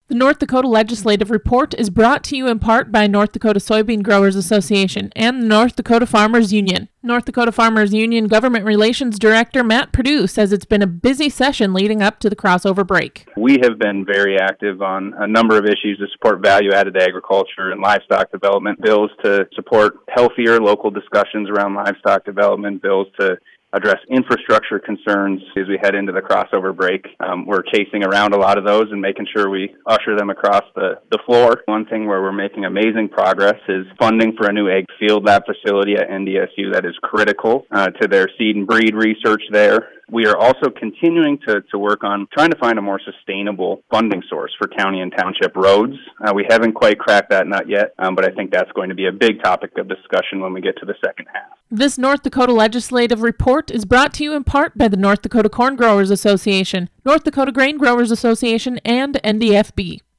The North Dakota Legislative Report is brought to you in part by North Dakota Soybean Growers Association and the North Dakota Farmers Union. North Dakota Farmers Union Government Relations Director Matt Perdue says it's been a busy session leading up to the crossover break. We have been very active on a number of issues to support value-added agriculture and livestock development, bills to support healthier local discussions around livestock development, bills to address infrastructure concerns as we head into the crossover break. We're chasing around a lot of those and making sure we usher them across the floor. One thing where we're making amazing progress is funding for a new egg field lab facility at NDSU that is critical to their seed and breed research there. We are also continuing to work on trying to find a more sustainable funding source for county and township roads. We haven't quite cracked that nut yet, but I think that's going to be a big topic of discussion when we get to the second half. This North Dakota Legislative Report is brought to you in part by the North Dakota Corn Growers Association, North Dakota Grain Growers Association, and NDFB.